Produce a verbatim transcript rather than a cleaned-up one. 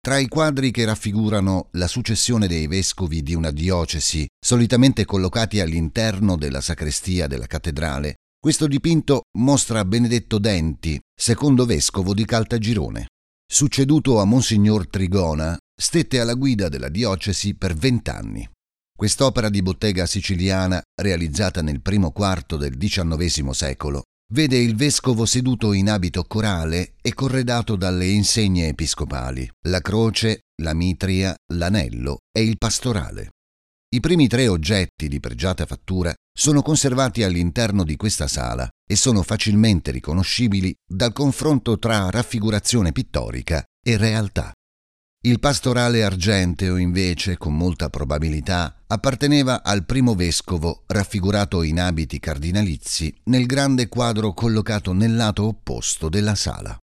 Tra i quadri che raffigurano la successione dei vescovi di una diocesi, solitamente collocati all'interno della sacrestia della cattedrale, questo dipinto mostra Benedetto Denti, secondo vescovo di Caltagirone. Succeduto a Monsignor Trigona, stette alla guida della diocesi per vent'anni. Quest'opera di bottega siciliana, realizzata nel primo quarto del diciannovesimo secolo, vede il vescovo seduto in abito corale e corredato dalle insegne episcopali, la croce, la mitria, l'anello e il pastorale. I primi tre oggetti di pregiata fattura sono conservati all'interno di questa sala e sono facilmente riconoscibili dal confronto tra raffigurazione pittorica e realtà. Il pastorale argenteo, invece, con molta probabilità, apparteneva al primo vescovo raffigurato in abiti cardinalizi nel grande quadro collocato nel lato opposto della sala.